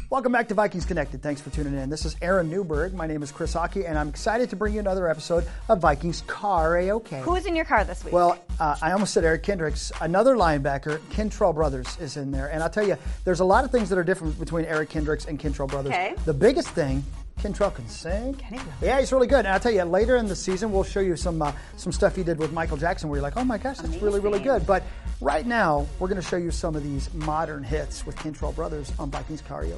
Welcome back to Vikings Connected. Thanks for tuning in. This is Aaron Newberg. My name is Chris Hockey, and I'm excited to bring you another episode of Vikings Karaoke. Who's in your car this week? Well, I almost said Eric Kendricks. Another linebacker, Kentrell Brothers, is in there. And I'll tell you, there's a lot of things that are different between Eric Kendricks and Kentrell Brothers. Okay. The biggest thing, Kentrell can sing. Can he? Yeah, he's really good. And I'll tell you, later in the season, we'll show you some stuff he did with Michael Jackson where you're like, oh my gosh, that's really, really good. But right now, we're going to show you some of these modern hits with Kentrell Brothers on Vikings Karaoke.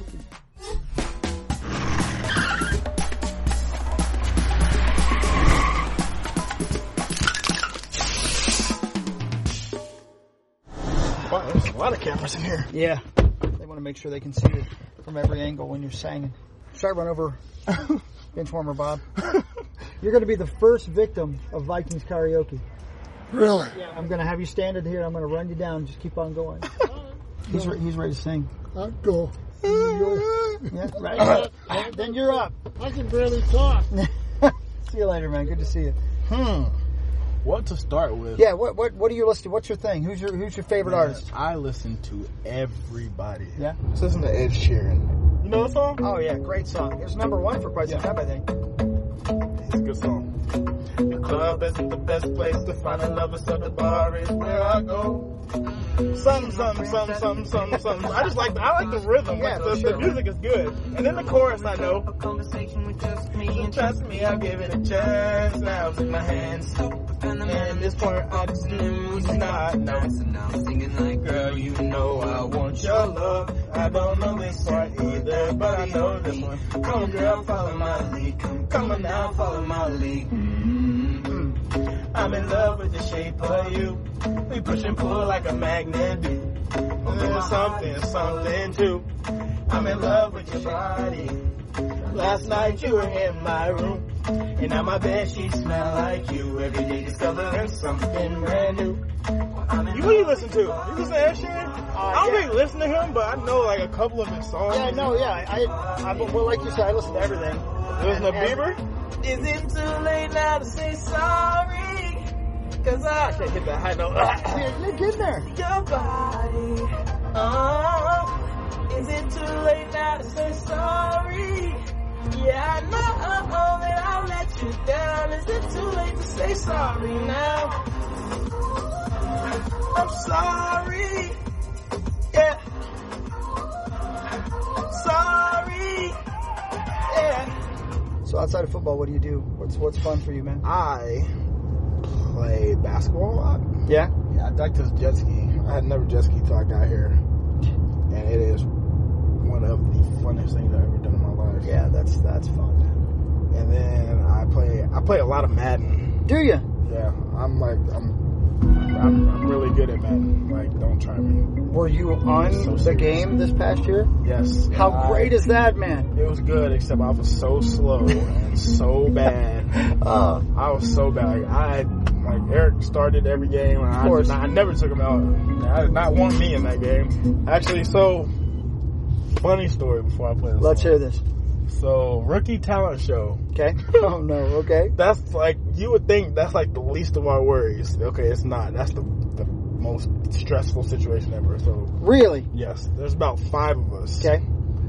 Wow, there's a lot of cameras in here. Yeah. They want to make sure they can see it from every angle when you're singing. Should I run over bench warmer Bob? You're going to be the first victim of Vikings Karaoke. Really? Yeah. I'm going to have you stand in here. I'm going to run you down. Just keep on going. He's ready to sing. I'll go. Yeah, right. Then you're up. I can barely talk. See you later, man. Good to see you. What to start with? Yeah. What do you listen to? What's your thing? Who's your favorite artist? I listen to everybody. Yeah. Let's listen to Ed Sheeran. You know the song? Oh yeah, great song. It was #1 for quite some time, I think. It's a good song. The club isn't the best place to find a lover, so the bar is where I go. Something. I like the rhythm. Yeah, Like the music is good. And then the chorus I know. A conversation with just me. And trust me, I'll give it a chance. Now take my hands. And this part I just knew you not know. I'm singing like, girl, you know I want your love. I don't know this part either, but I know this one. Come on, girl, follow my lead. Come on now, follow my lead. I'm in love with the shape of you. We push and pull like a magnet do. Something too. I'm in love with your body. Last night you were in my room, and now my bed sheets smell like you. Every day discovering something brand new. What do you listen to? You listen to Ed Sheeran? I don't really listen to him, but I know like a couple of his songs. Yeah, no, yeah. Well, like you said, I listen to everything. You listen to Bieber? Is it too late now to say sorry? Cause I can't hit that high note. You're getting there. Your body. Is it too late now to say sorry? Yeah, I know that I'll let you down. Is it too late to say sorry now? I'm sorry. Yeah. Sorry. Yeah. So outside of football, what do you do? What's fun for you, man? I play basketball a lot. Yeah? Yeah, I like this jet ski. I had never jet ski until I got here. And it is one of the funnest things I've ever done in my life. Yeah, that's fun. And then I play a lot of Madden. Do you? Yeah, I'm really good at Madden. Like, don't try me. Were you on the game this past year? Yes. How great is that, man? It was good, except I was so slow and so bad. I was so bad. Like Eric started every game, and I never took him out. I did not want me in that game. Actually, so funny story before I play this. Let's hear this. So, rookie talent show. Okay. Oh no. Okay. That's like, you would think that's like the least of our worries. Okay, it's not. That's the most stressful situation ever. So really? Yes. There's about 5 of us. Okay.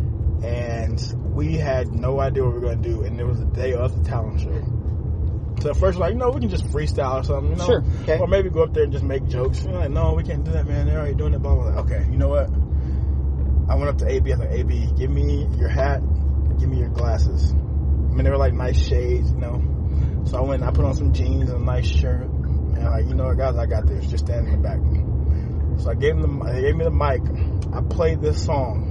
And we had no idea what we were going to do, and it was the day of the talent show. So at first, like, we can just freestyle or something, Sure. Okay. Or maybe go up there and just make jokes. You're like, no, we can't do that, man. They're already doing it, blah, blah, blah. Okay, you know what? I went up to AB. I was like, AB, give me your hat, give me your glasses. I mean, they were like nice shades, So I went and I put on some jeans and a nice shirt. And I'm like, you know what, guys, I got this. Just stand in the back. So they gave me the mic. I played this song.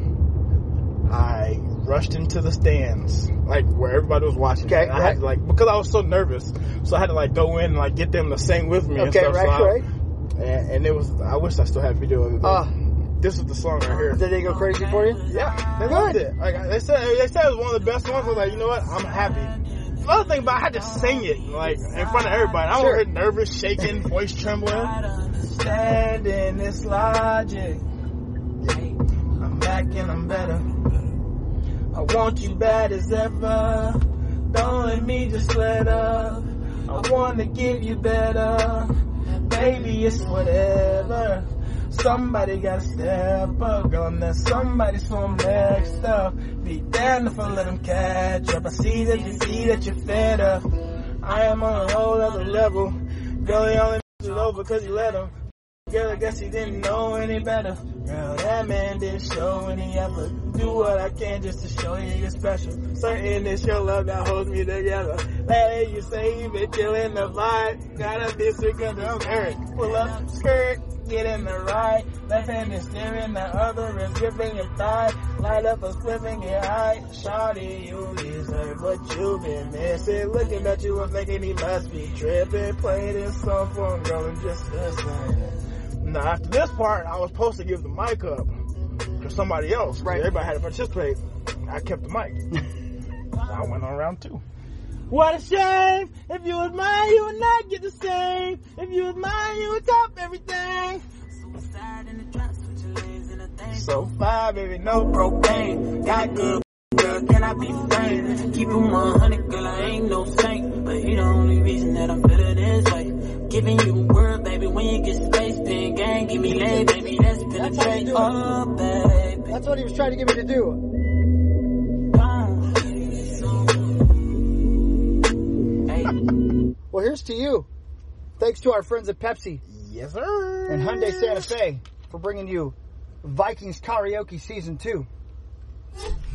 I rushed into the stands, like where everybody was watching. Okay, I had to, because I was so nervous, so I had to go in and get them to sing with me. Okay, and stuff. right. And it was. I wish I still had video of it. This is the song right here. Did they go crazy for you? Yeah, they loved it. Like they said it was one of the best ones. I was like, you know what? I'm happy. The other thing about I had to sing it in front of everybody. I was here nervous, shaking, voice trembling. Understanding this logic. I'm back and I'm better. I want you bad as ever. Don't let me just let up. I want to give you better. Baby, it's whatever. Somebody gotta step up, girl, I'm that somebody, so I'm next up. Be damned if I let them catch up. I see that you're fed up. I am on a whole other level. Girl, he only it over cause you let him. Girl, I guess he didn't know any better. Girl, that man didn't show any effort. Do what I can just to show you you're special. Certain it's your love that holds me together. Let you say you been feeling the vibe. Gotta disregard the Eric. Pull up, skirt, get in the ride. Left hand is steering, the other is gripping your thigh. Light up a spliff and get high. Shawty, you deserve what you've been missing. Looking at you and thinking he must be tripping. Play this song for him, girl, and just listen. Now, after this part, I was supposed to give the mic up to somebody else. Right. Everybody had to participate. I kept the mic. I went on round 2. What a shame. If you was mine, you would not get the same. If you was mine, you would top everything. So far, baby, no propane. Got good, girl, can I be framed? Keep it 100, girl, I ain't no saint. But he the only reason that I'm feeling this way. Giving you a word, baby, when you get space, then gang, give me lay, baby, let's penetrate. Oh, baby. That's what he was trying to get me to do. Well, here's to you. Thanks to our friends at Pepsi. Yes, sir. And Hyundai Santa Fe for bringing you Vikings Karaoke Season 2.